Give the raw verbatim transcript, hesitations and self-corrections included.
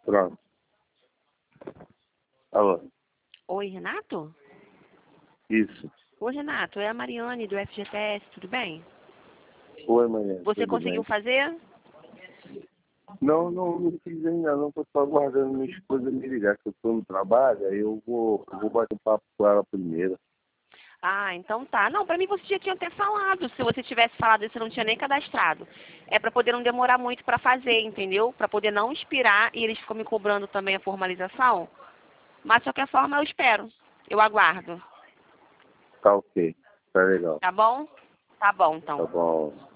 Pronto. Alô? Oi, Renato? Isso. Oi, Renato, é a Mariane do F G T S, tudo bem? Oi, manhã. Você Tudo conseguiu bem? fazer? Não, não, não fiz ainda não, tô só aguardando minha esposa me ligar, que eu tô no trabalho, aí eu vou, eu vou bater um papo com ela primeiro. Ah, então tá. Não, pra mim você já tinha até falado. Se você tivesse falado isso, você não tinha nem cadastrado. É pra poder não demorar muito pra fazer, entendeu? Pra poder não expirar e eles ficam me cobrando também a formalização. Mas de qualquer forma eu espero. Eu aguardo. Tá ok. Tá legal. Tá bom? Tá bom, Tá então. bom.